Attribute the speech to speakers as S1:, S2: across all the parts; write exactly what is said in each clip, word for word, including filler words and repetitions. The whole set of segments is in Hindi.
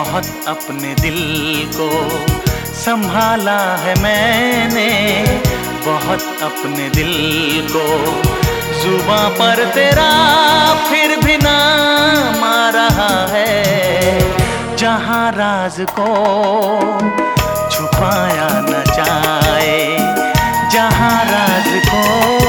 S1: बहुत अपने दिल को संभाला है मैंने, बहुत अपने दिल को। जुबां पर तेरा फिर भी नाम आ रहा है, जहां राज को छुपाया न जाए, जहां राज को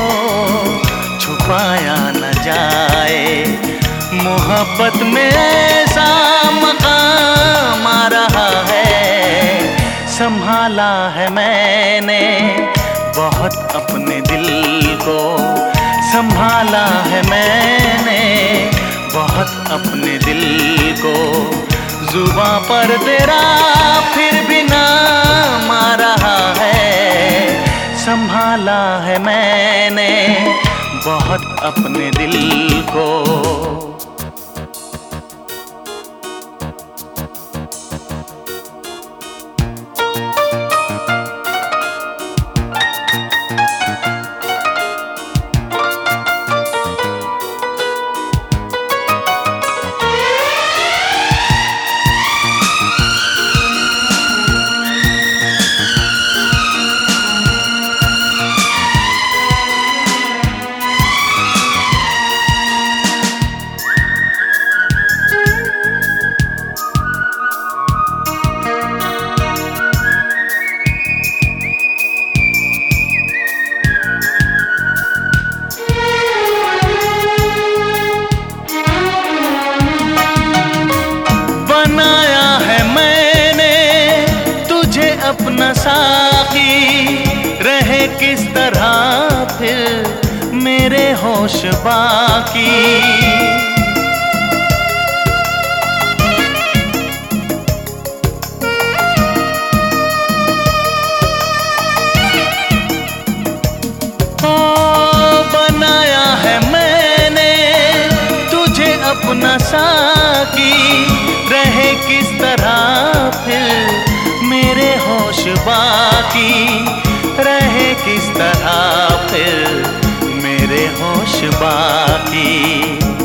S1: छुपाया न जाए। मोहब्बत में ऐसा मकाम आ रहा है, संभाला है मैंने बहुत अपने दिल को, संभाला है मैंने बहुत अपने दिल को। जुबां पर तेरा फिर भी नाम आ रहा है, संभाला है मैंने बहुत अपने दिल को। अपना साकी रहे किस तरह फिर मेरे होश बाकी। ओ बनाया है मैंने तुझे अपना साकी, रहे किस तरह फिर मेरे होश बाकी, रहे किस तरह फिर मेरे होश बाकी।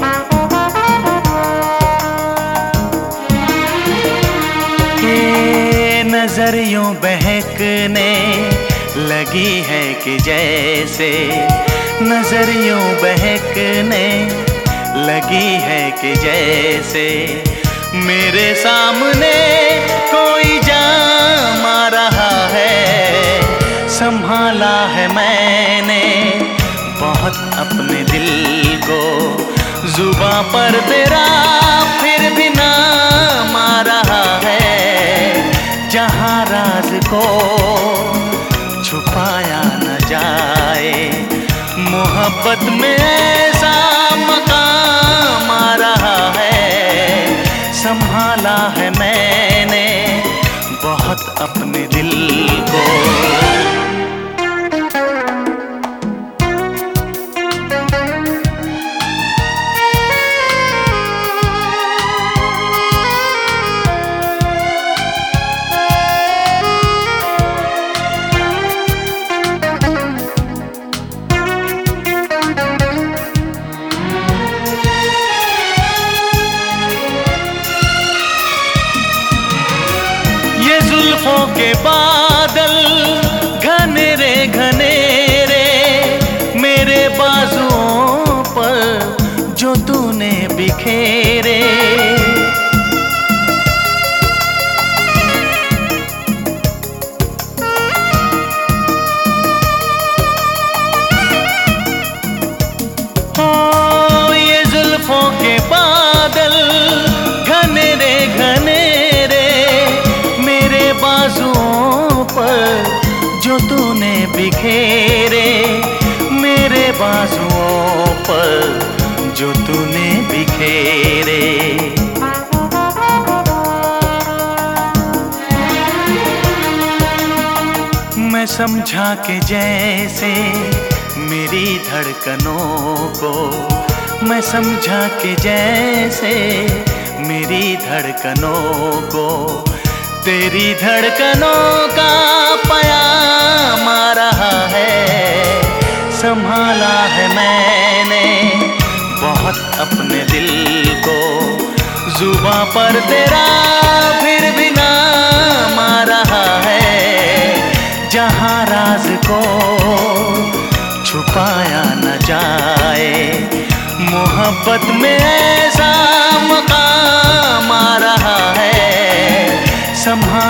S1: के नजर यूं बहकने लगी है कि जैसे, नजर यूं बहकने लगी है कि जैसे मेरे सामने कोई जाम आ रहा है। संभाला है मैंने बहुत अपने दिल को, जुबां पर तेरा फिर भी नाम आ रहा है, जहां राज को छुपाया न जाए। मोहब्बत में ऐसा मकाम आ रहा है, संभाला है मैंने बहुत अपने दिल को। जुल्फों के बादल घने रे घने रे, मेरे बाजुओं पर जो तूने बिखेरे। ओ ये जुल्फों के बादल घने रे घने बाजुओं पर जो तूने बिखेरे, मेरे बाजुओं पर जो तूने बिखेरे। मैं समझा कि जैसे मेरी धड़कनों को, मैं समझा कि जैसे मेरी धड़कनों को तेरी धड़कनों का पयाम आ रहा है। संभाला है मैंने बहुत अपने दिल को, जुबां पर तेरा मोहब्बत में ऐसा मकाम आ रहा है, संभाल